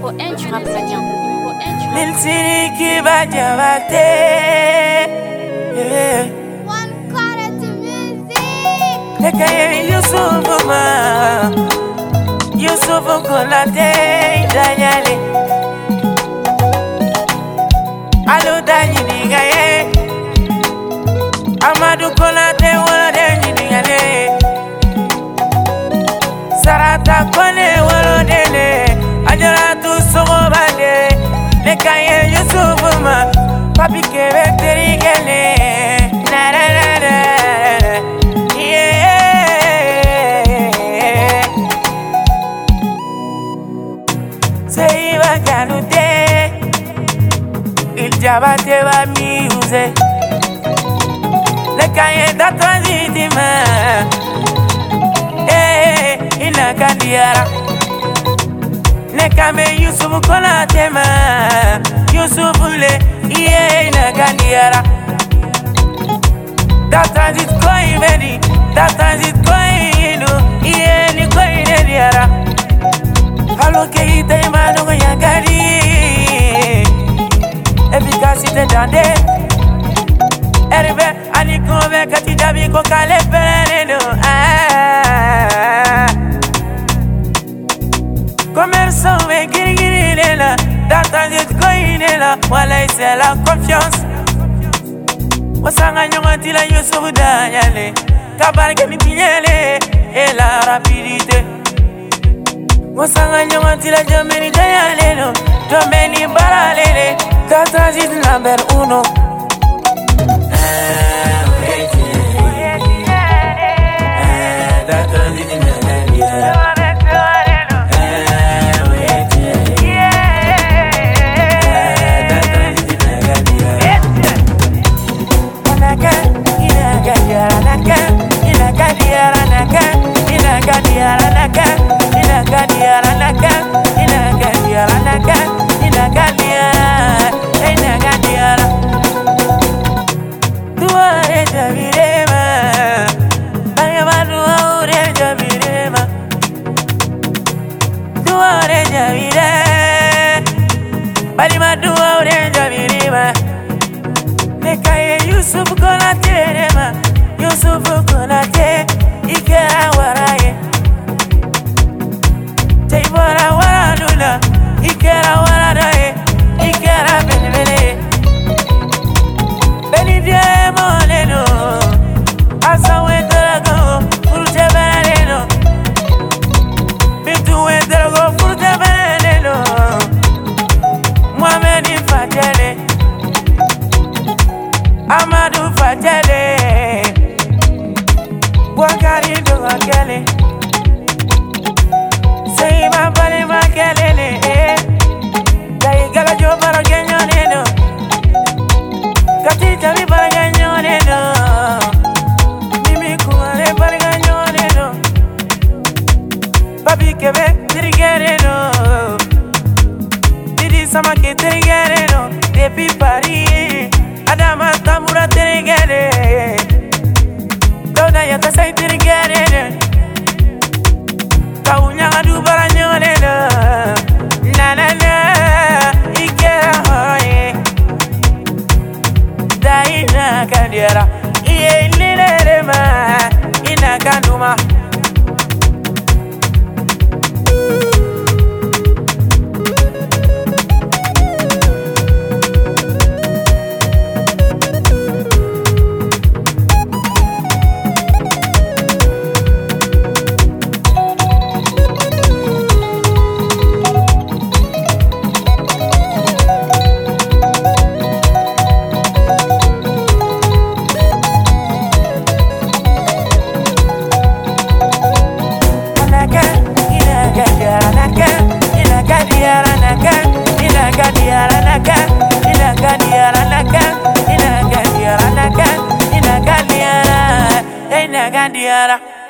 Milsiriki bajabate. One quarter to music. Nekaye Yusuf Konate Daniele. Alo Daniele gaye. Amadou Konate wala Daniele. Sarata kone wala dele. Ajaratu sogobale. Nekaye Yusuf ma papi kebe terigele. Na na na na. Seiba kanute, il jabate va miuse. Le cahier da transitima, ina kandiara. Ne kame Yusuf Konate ma, Yusuf le, ina kandiara. Da transit koi meni, da transit koi inu, ni koi nediara. Allo che ite mano con yagari, efficacité dande. Erbe ani come kati dabi ko kale pereno. Commerçant ve giri lela, d'attendre ko inela, wala c'est la confiance. Osanga nyonga la Yusuf Daniele, kabarke mitinyele et la rapidité. Mosanga nyonga la Germany dayalelo, Germany baralele, da transit number 1. Da transit number 1. Yusuf Konate ma, Yusuf Konate, ikera waraye. Teibora waradula, ikera waradaye, ikera benebele. Benidie moleno, asa wenderago, furute beneno. Bintu wenderago, furute beneno. Mohamed Fatele, Amadou Fatele, Wakari do Wakele, Seiba Bale Wakele, Daigala Jo Baraganyoneno, Katita Mi Baraganyoneno, Mimi Kuare Baraganyoneno, Babi Kebe Trigereno, Didi Samake Trigereno, Depi Paris. Adama tamura terigere, Doda yata say terigere, Kaunya adu baranyone na na na, ikera hoye, Daina kandiara, iye nilere ma, ina kanduma. Diara